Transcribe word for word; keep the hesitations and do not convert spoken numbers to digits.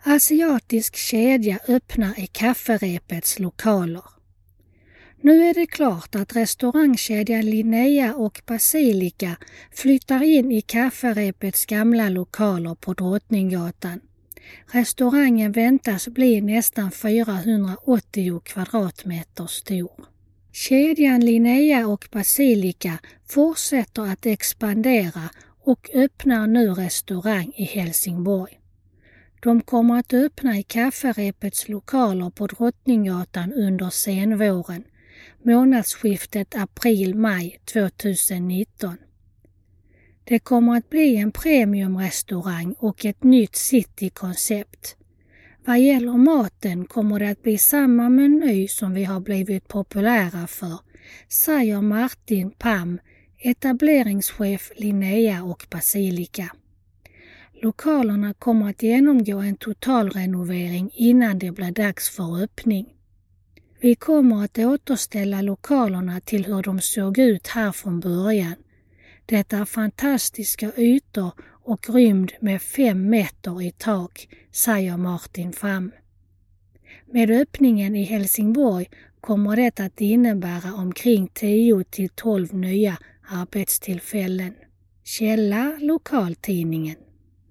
Asiatisk kedja öppnar i Kafferepets lokaler. Nu är det klart att restaurangkedjan Linnea och Basilika flyttar in i Kafferepets gamla lokaler på Drottninggatan. Restaurangen väntas bli nästan fyrahundraåttio kvadratmeter stor. Kedjan Linnea och Basilika fortsätter att expandera och öppnar nu restaurang i Helsingborg. De kommer att öppna i Kafferepets lokaler på Drottninggatan under senvåren, månadsskiftet april-maj tjugonitton. Det kommer att bli en premiumrestaurang och ett nytt citykoncept. Vad gäller maten kommer det att bli samma meny som vi har blivit populära för, säger Martin Pam, etableringschef Linnea och Basilika. Lokalerna kommer att genomgå en totalrenovering innan det blir dags för öppning. Vi kommer att återställa lokalerna till hur de såg ut här från början. Det är fantastiska ytor och rymd med fem meter i tak, säger Martin Pham. Med öppningen i Helsingborg kommer det att innebära omkring tio till tolv nya arbetstillfällen. Källa Lokaltidningen.